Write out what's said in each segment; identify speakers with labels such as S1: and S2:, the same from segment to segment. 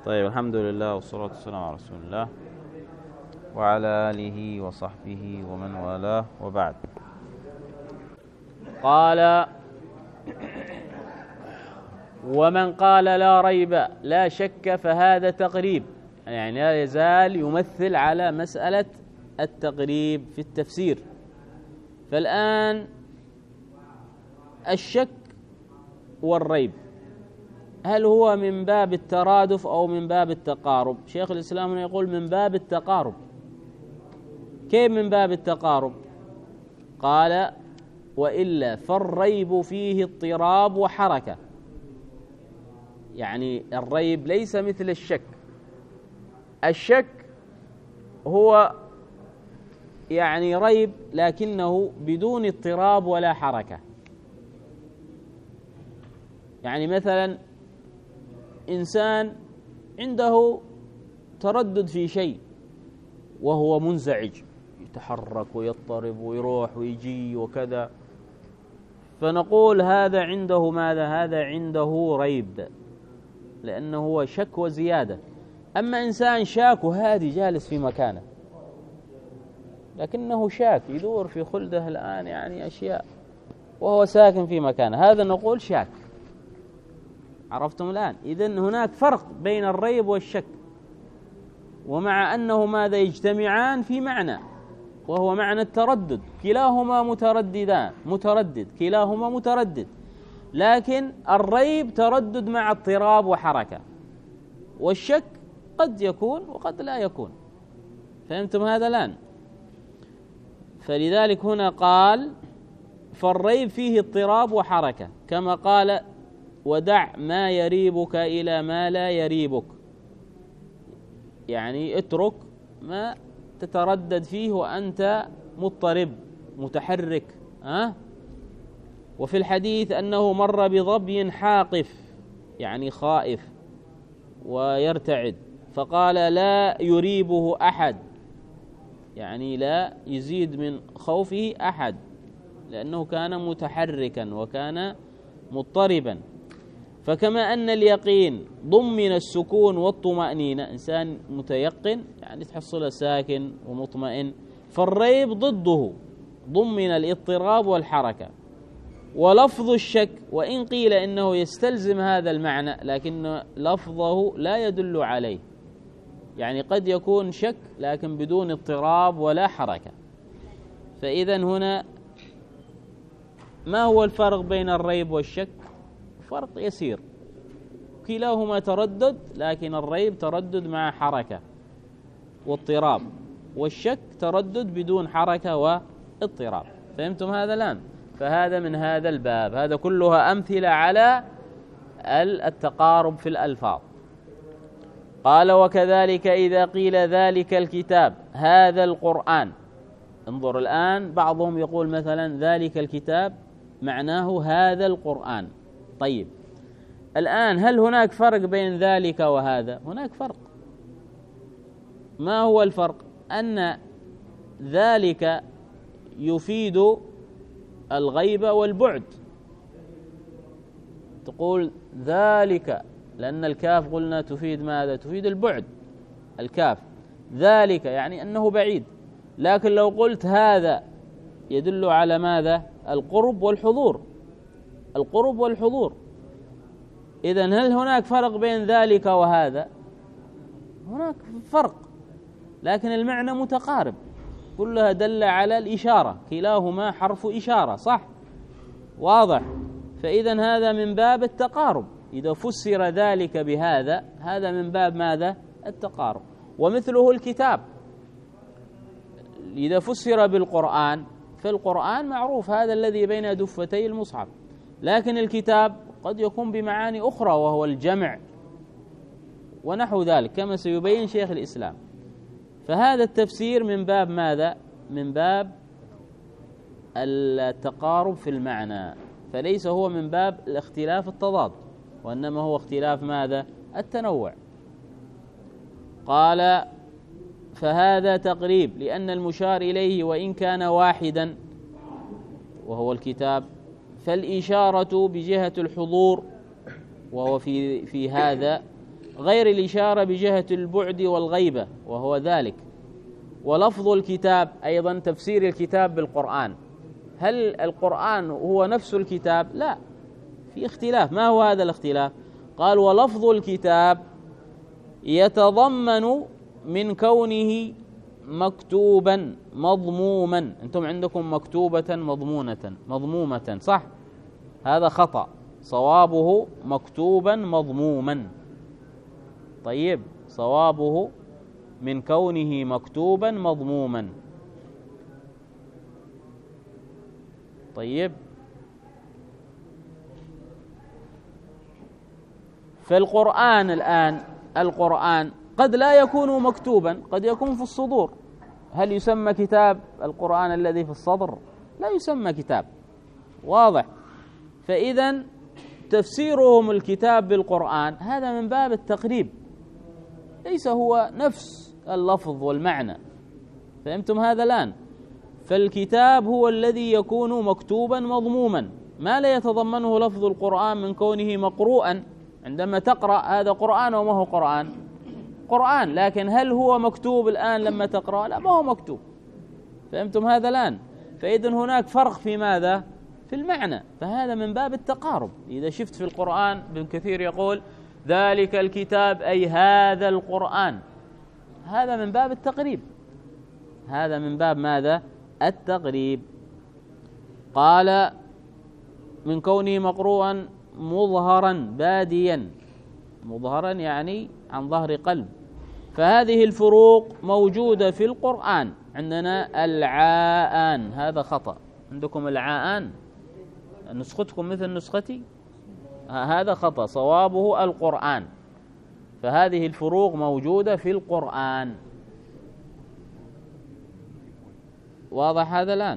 S1: طيب، الحمد لله والصلاة والسلام على رسول الله وعلى آله وصحبه ومن والاه، وبعد. قال: ومن قال لا ريب لا شك فهذا تقريب، يعني لا يزال يمثل على مسألة التقريب في التفسير. فالآن الشك والريب هل هو من باب الترادف أو من باب التقارب؟ شيخ الإسلام يقول من باب التقارب. كيف من باب التقارب؟ قال: وإلا فالريب فيه اضطراب وحركة. يعني الريب ليس مثل الشك. الشك هو يعني ريب لكنه بدون اضطراب ولا حركة. يعني مثلا إنسان عنده تردد في شيء وهو منزعج، يتحرك ويضطرب ويروح ويجي وكذا، فنقول هذا عنده ماذا؟ هذا عنده ريب، لأنه هو شك وزيادة. أما إنسان شاك وهادي جالس في مكانه لكنه شاك يدور في خلده الآن يعني أشياء وهو ساكن في مكانه، هذا نقول شاك. عرفتم الآن؟ إذن هناك فرق بين الريب والشك، ومع أنه ماذا يجتمعان في معنى، وهو معنى التردد. كلاهما متردد، كلاهما متردد، لكن الريب تردد مع اضطراب وحركة، والشك قد يكون وقد لا يكون. فهمتم هذا الآن؟ فلذلك هنا قال: فالريب فيه اضطراب وحركة، كما قال: ودع ما يريبك إلى ما لا يريبك. يعني اترك ما تتردد فيه وأنت مضطرب متحرك. وفي الحديث أنه مر بظبي حاقف، يعني خائف ويرتعد، فقال: لا يريبه أحد، يعني لا يزيد من خوفه أحد، لأنه كان متحركا وكان مضطربا. فكما أن اليقين ضمن السكون والطمأنينة، إنسان متيقن يعني تحصل ساكن ومطمئن، فالريب ضده ضمن الاضطراب والحركة. ولفظ الشك وإن قيل إنه يستلزم هذا المعنى، لكن لفظه لا يدل عليه، يعني قد يكون شك لكن بدون اضطراب ولا حركة. فإذا هنا ما هو الفرق بين الريب والشك؟ فرق يسير، كلاهما تردد، لكن الريب تردد مع حركة واضطراب، والشك تردد بدون حركة واضطراب. فهمتم هذا الآن؟ فهذا من هذا الباب، هذا كلها أمثلة على التقارب في الألفاظ. قال: وكذلك إذا قيل ذلك الكتاب هذا القرآن. انظر الآن، بعضهم يقول مثلا ذلك الكتاب معناه هذا القرآن. طيب، الآن هل هناك فرق بين ذلك وهذا؟ هناك فرق. ما هو الفرق؟ أن ذلك يفيد الغيبة والبعد. تقول ذلك لأن الكاف قلنا تفيد ماذا؟ تفيد البعد، الكاف. ذلك يعني أنه بعيد. لكن لو قلت هذا يدل على ماذا؟ القرب والحضور، القرب والحضور. إذن هل هناك فرق بين ذلك وهذا؟ هناك فرق، لكن المعنى متقارب، كلها دل على الإشارة، كلاهما حرف إشارة، صح؟ واضح؟ فإذن هذا من باب التقارب، إذا فسر ذلك بهذا، هذا من باب ماذا؟ التقارب. ومثله الكتاب، إذا فسر بالقرآن، فالقرآن معروف هذا الذي بين دفتي المصحف، لكن الكتاب قد يكون بمعاني أخرى وهو الجمع ونحو ذلك، كما سيبين شيخ الإسلام. فهذا التفسير من باب ماذا؟ من باب التقارب في المعنى، فليس هو من باب الاختلاف التضاد، وإنما هو اختلاف ماذا؟ التنوع. قال: فهذا تقريب، لأن المشار إليه وإن كان واحدا وهو الكتاب، فالإشارة بجهة الحضور وهو في هذا غير الإشارة بجهة البعد والغيبة وهو ذلك. ولفظ الكتاب أيضا تفسير الكتاب بالقرآن، هل القرآن هو نفس الكتاب؟ لا، في اختلاف. ما هو هذا الاختلاف؟ قال ولفظ الكتاب يتضمن من كونه مكتوبا مضموما. أنتم عندكم مكتوبة مضمومة صح؟ هذا خطأ، صوابه مكتوبا مضموما. طيب، صوابه من كونه مكتوبا مضموما. طيب، فالقرآن الآن القرآن قد لا يكون مكتوبا، قد يكون في الصدور. هل يسمى كتاب القرآن الذي في الصدر؟ لا يسمى كتاب، واضح. فإذا تفسيرهم الكتاب بالقرآن هذا من باب التقريب، ليس هو نفس اللفظ والمعنى. فهمتم هذا الآن؟ فالكتاب هو الذي يكون مكتوبا مضموما، ما لا يتضمنه لفظ القرآن من كونه مقروءا. عندما تقرأ هذا قرآن وما هو قرآن؟ قرآن، لكن هل هو مكتوب الآن لما تقرأ؟ لا، ما هو مكتوب. فهمتم هذا الآن؟ فإذن هناك فرق في ماذا؟ في المعنى. فهذا من باب التقارب. إذا شفت في القرآن ابن كثير يقول ذلك الكتاب أي هذا القرآن، هذا من باب التقريب، هذا من باب ماذا؟ التقريب. قال من كونه مقروءا مظهرا باديا، مظهرا يعني عن ظهر قلب. فهذه الفروق موجودة في القرآن. عندنا العاءان، هذا خطأ. عندكم العاءان، نسختكم مثل نسختي، هذا خطأ، صوابه القرآن. فهذه الفروق موجودة في القرآن، واضح هذا الآن؟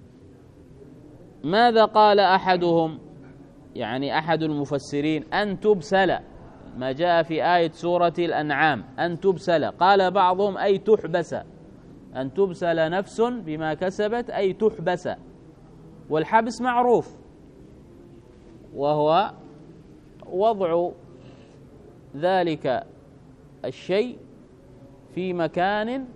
S1: ماذا قال أحدهم، يعني أحد المفسرين، أن تبسل، ما جاء في آية سورة الأنعام أن تبسل. قال بعضهم أي تحبس، أن تبسل نفس بما كسبت أي تحبس. والحبس معروف، وهو وضع ذلك الشيء في مكان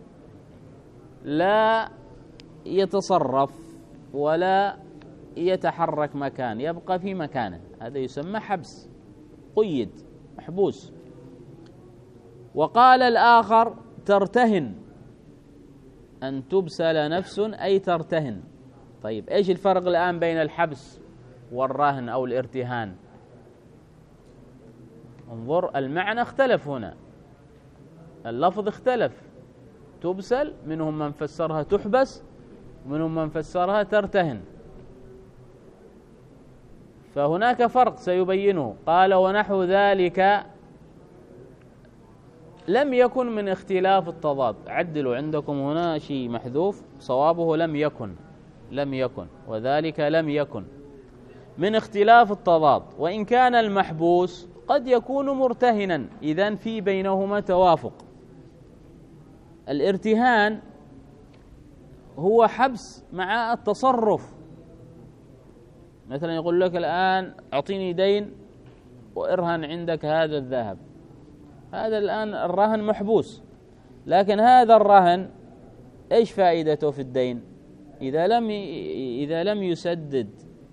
S1: لا يتصرف ولا يتحرك مكان، يبقى في مكانه، هذا يسمى حبس، قيد، محبوس. وقال الآخر ترتهن، أن تبسل نفس أي ترتهن. طيب، إيش الفرق الآن بين الحبس والرهن أو الارتهان؟ انظر، المعنى اختلف هنا، اللفظ اختلف. تبسل منهم من فسرها تحبس، ومنهم من فسرها ترتهن. فهناك فرق سيبينه. قال ونحو ذلك لم يكن من اختلاف التضاد. عدلوا عندكم هنا شيء محذوف، صوابه لم يكن، لم يكن، وذلك لم يكن من اختلاف التضاد. وإن كان المحبوس قد يكون مرتهنا، إذن في بينهما توافق. الارتهان هو حبس مع التصرف. مثلا يقول لك الآن أعطيني دين وارهن عندك هذا الذهب، هذا الآن الرهن محبوس. لكن هذا الرهن إيش فائدته في الدين؟ إذا لم يسدد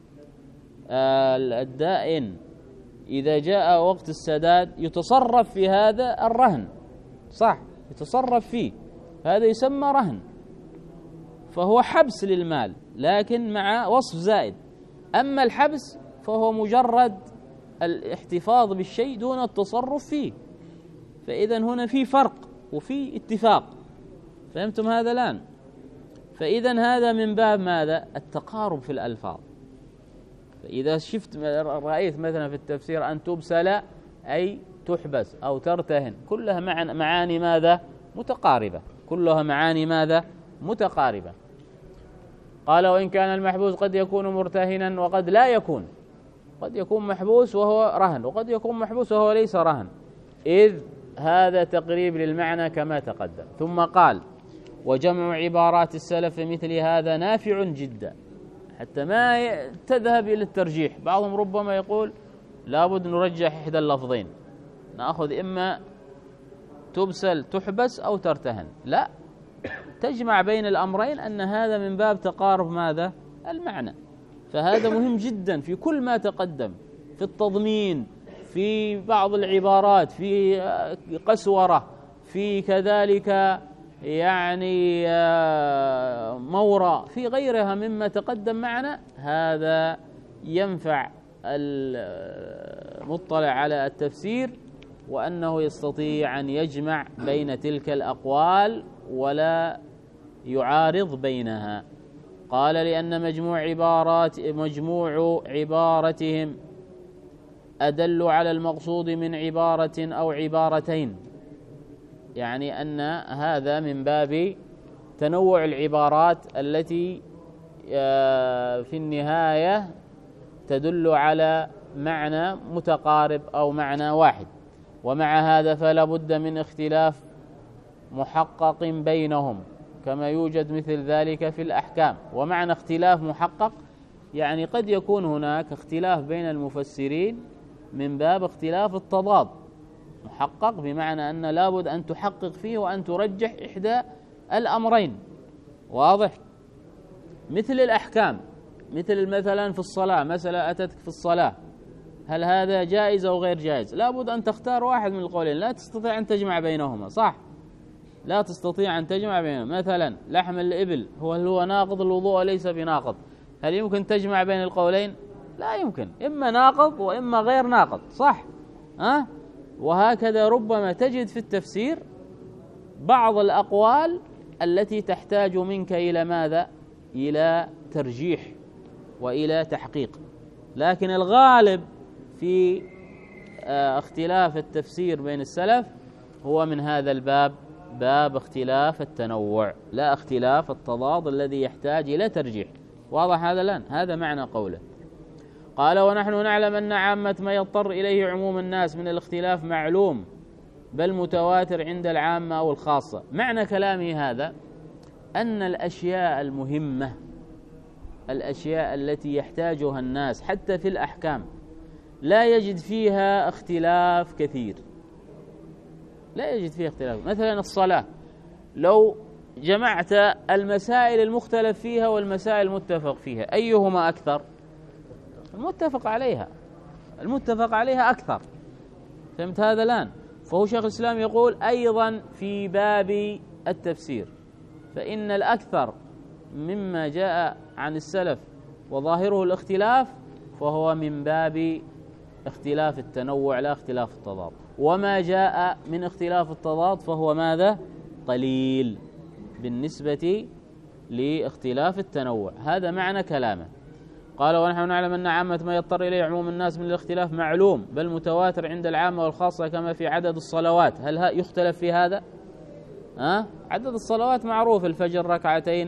S1: الدائن، إذا جاء وقت السداد يتصرف في هذا الرهن، صح، يتصرف فيه، هذا يسمى رهن. فهو حبس للمال لكن مع وصف زائد. أما الحبس فهو مجرد الاحتفاظ بالشيء دون التصرف فيه. فإذا هنا في فرق وفي اتفاق. فهمتم هذا الآن؟ فإذا هذا من باب ماذا؟ التقارب في الألفاظ. فإذا شفت رأيت مثلا في التفسير أن تبسل أي تحبس أو ترتهن، كلها معاني ماذا؟ متقاربة، كلها معاني ماذا؟ متقاربة. قال وإن كان المحبوس قد يكون مرتهنا وقد لا يكون، قد يكون محبوس وهو رهن، وقد يكون محبوس وهو ليس رهن، إذ هذا تقريب للمعنى كما تقدم. ثم قال وجمع عبارات السلف مثل هذا نافع جدا، حتى ما تذهب إلى الترجيح. بعضهم ربما يقول لابد نرجح إحدى اللفظين، نأخذ إما تبسل تحبس أو ترتهن، لا، تجمع بين الأمرين، أن هذا من باب تقارب ماذا؟ المعنى. فهذا مهم جدا في كل ما تقدم، في التضمين، في بعض العبارات، في قسورة، في كذلك يعني مورى، في غيرها مما تقدم معنا. هذا ينفع المطلع على التفسير، وأنه يستطيع أن يجمع بين تلك الأقوال ولا يعارض بينها. قال لأن مجموع عبارتهم أدل على المقصود من عبارة أو عبارتين، يعني أن هذا من باب تنوع العبارات التي في النهاية تدل على معنى متقارب أو معنى واحد. ومع هذا فلا بد من اختلاف محقق بينهم، كما يوجد مثل ذلك في الأحكام. ومعنى اختلاف محقق يعني قد يكون هناك اختلاف بين المفسرين من باب اختلاف التضاد، محقق بمعنى أن لا بد أن تحقق فيه وأن ترجح إحدى الأمرين، واضح؟ مثل الأحكام، مثلا في الصلاة، مسألة أتتك في الصلاة، هل هذا جائز أو غير جائز؟ لا بد أن تختار واحد من القولين، لا تستطيع أن تجمع بينهما، صح؟ لا تستطيع أن تجمع بينهما. مثلا لحم الإبل هو ناقض الوضوء وليس بناقض، هل يمكن تجمع بين القولين؟ لا يمكن، إما ناقض وإما غير ناقض، صح؟ وهكذا ربما تجد في التفسير بعض الأقوال التي تحتاج منك إلى ماذا؟ إلى ترجيح وإلى تحقيق. لكن الغالب في اختلاف التفسير بين السلف هو من هذا الباب، باب اختلاف التنوع، لا اختلاف التضاد الذي يحتاج إلى ترجيح. واضح هذا الآن؟ هذا معنى قوله. قال ونحن نعلم أن عامة ما يضطر إليه عموم الناس من الاختلاف معلوم بل متواتر عند العامة أو الخاصة. معنى كلامي هذا أن الأشياء المهمة، الأشياء التي يحتاجها الناس حتى في الأحكام لا يجد فيها اختلاف كثير، لا يجد فيها اختلاف. مثلا الصلاة، لو جمعت المسائل المختلف فيها والمسائل المتفق فيها، أيهما أكثر؟ المتفق عليها، المتفق عليها أكثر. فهمت هذا الآن؟ فهو شيخ الإسلام يقول أيضا في باب التفسير فإن الأكثر مما جاء عن السلف وظاهره الاختلاف فهو من باب اختلاف التنوع لا اختلاف التضاد، وما جاء من اختلاف التضاد فهو ماذا؟ قليل بالنسبة لاختلاف التنوع. هذا معنى كلامه. قال ونحن نعلم أن عامة ما يضطر إليه عموم الناس من الاختلاف معلوم بل متواتر عند العامة والخاصة، كما في عدد الصلوات. هل يختلف في هذا؟ عدد الصلوات معروف، الفجر ركعتين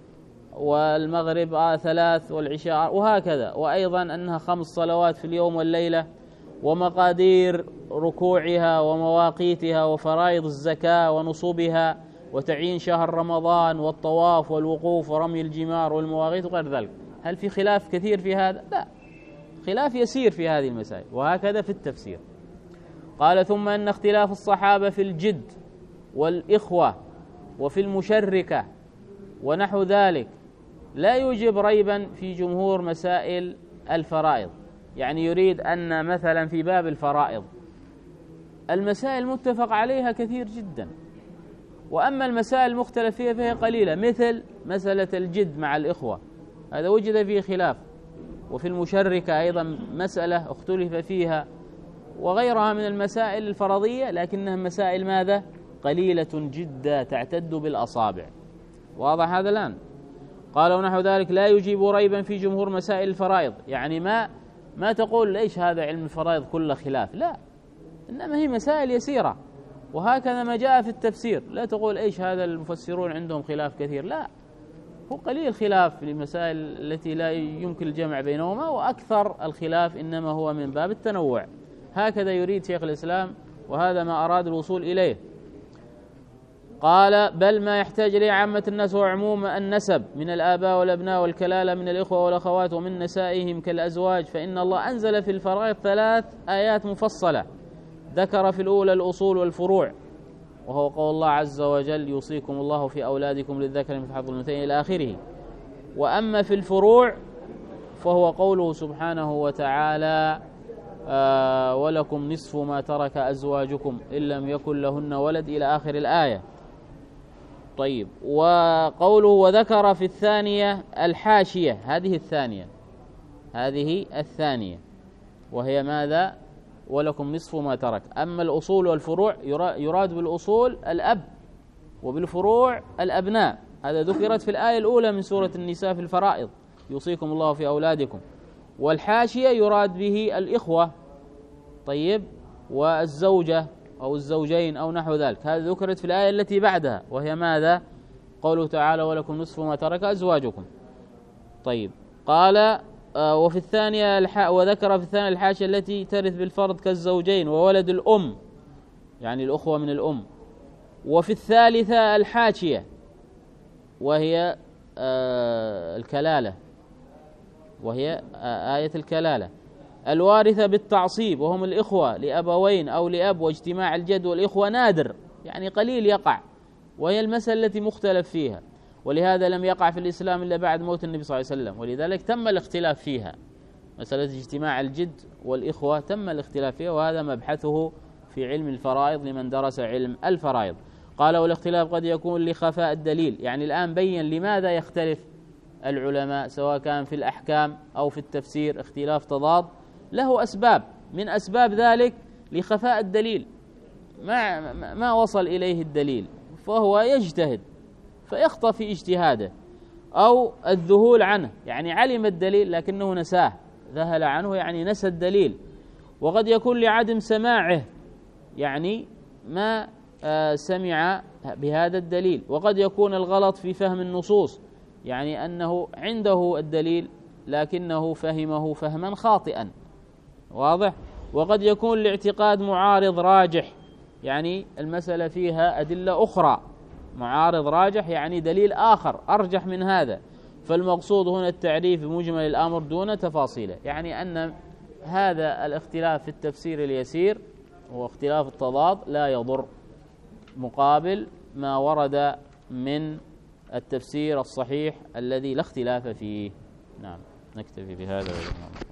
S1: والمغرب 3 والعشاء وهكذا، وأيضا أنها 5 صلوات في اليوم والليلة، ومقادير ركوعها ومواقيتها وفرائض الزكاة ونصوبها وتعيين شهر رمضان والطواف والوقوف ورمي الجمار والمواقيت وغير ذلك. هل في خلاف كثير في هذا؟ لا، خلاف يسير في هذه المسائل. وهكذا في التفسير. قال ثم أن اختلاف الصحابة في الجد والإخوة وفي المشركة ونحو ذلك لا يوجب ريبا في جمهور مسائل الفرائض. يعني يريد أن مثلا في باب الفرائض المسائل المتفق عليها كثير جدا، وأما المسائل المختلف فيها فهي قليلة، مثل مسألة الجد مع الإخوة هذا وجد فيه خلاف، وفي المشركة أيضا مسألة اختلف فيها، وغيرها من المسائل الفرضية، لكنها مسائل ماذا؟ قليلة جدا تعتد بالأصابع. واضح هذا الآن؟ قال ونحو ذلك لا يجيب ريبا في جمهور مسائل الفرائض. يعني ما تقول ليش هذا علم الفرائض كله خلاف، لا، إنما هي مسائل يسيرة. وهكذا ما جاء في التفسير، لا تقول ايش هذا المفسرون عندهم خلاف كثير، لا، هو قليل خلاف في المسائل التي لا يمكن الجمع بينهما، وأكثر الخلاف إنما هو من باب التنوع. هكذا يريد شيخ الإسلام، وهذا ما أراد الوصول إليه. قال بل ما يحتاج إليه عامة الناس هو عموم النسب من الآباء والأبناء والكلالة من الإخوة والأخوات ومن نسائهم كالأزواج، فإن الله أنزل في الفرائض 3 آيات مفصلة ذكر في الأولى الأصول والفروع، وهو قول الله عز وجل يوصيكم الله في أولادكم للذكر مثل حظ الأنثيين إلى آخره. وأما في الفروع فهو قوله سبحانه وتعالى ولكم نصف ما ترك أزواجكم إن لم يكن لهن ولد إلى آخر الآية. طيب، وقوله وذكر في الثانية الحاشية، هذه الثانية وهي ماذا؟ ولكم نصف ما ترك. أما الأصول والفروع يراد بالأصول الأب وبالفروع الأبناء، هذا ذكرت في الآية الأولى من سورة النساء في الفرائض يوصيكم الله في أولادكم. والحاشية يراد به الإخوة، طيب، والزوجة أو الزوجين أو نحو ذلك، هذا ذكرت في الآية التي بعدها وهي ماذا؟ قوله تعالى ولكم نصف ما ترك أزواجكم. طيب، قال وفي الثانية وذكر في الثانية الحاشية التي ترث بالفرض كالزوجين وولد الأم، يعني الأخوة من الأم. وفي الثالثة الحاشية وهي الكلالة، وهي آية الكلالة الوارثة بالتعصيب، وهم الإخوة لأبوين أو لأب، واجتماع الجد والإخوة نادر، يعني قليل يقع، وهي المسألة التي مختلف فيها، ولهذا لم يقع في الإسلام إلا بعد موت النبي صلى الله عليه وسلم، ولذلك تم الاختلاف فيها. مسألة اجتماع الجد والإخوة تم الاختلاف فيها، وهذا مبحثه في علم الفرائض لمن درس علم الفرائض. قال والاختلاف قد يكون لخفاء الدليل، يعني الآن بين لماذا يختلف العلماء سواء كان في الأحكام أو في التفسير، اختلاف تضاد له أسباب، من أسباب ذلك لخفاء الدليل، ما وصل إليه الدليل فهو يجتهد فيخطأ في اجتهاده، أو الذهول عنه، يعني علم الدليل لكنه نساه، ذهل عنه يعني نسى الدليل. وقد يكون لعدم سماعه، يعني ما سمع بهذا الدليل. وقد يكون الغلط في فهم النصوص، يعني أنه عنده الدليل لكنه فهمه فهما خاطئا، واضح. وقد يكون لاعتقاد معارض راجح، يعني المسألة فيها أدلة أخرى، معارض راجح يعني دليل آخر أرجح من هذا، فالمقصود هنا التعريف بمجمل الأمر دون تفاصيله، يعني أن هذا الاختلاف في التفسير اليسير واختلاف التضاد لا يضر مقابل ما ورد من التفسير الصحيح الذي لا اختلاف فيه. نعم، نكتفي بهذا.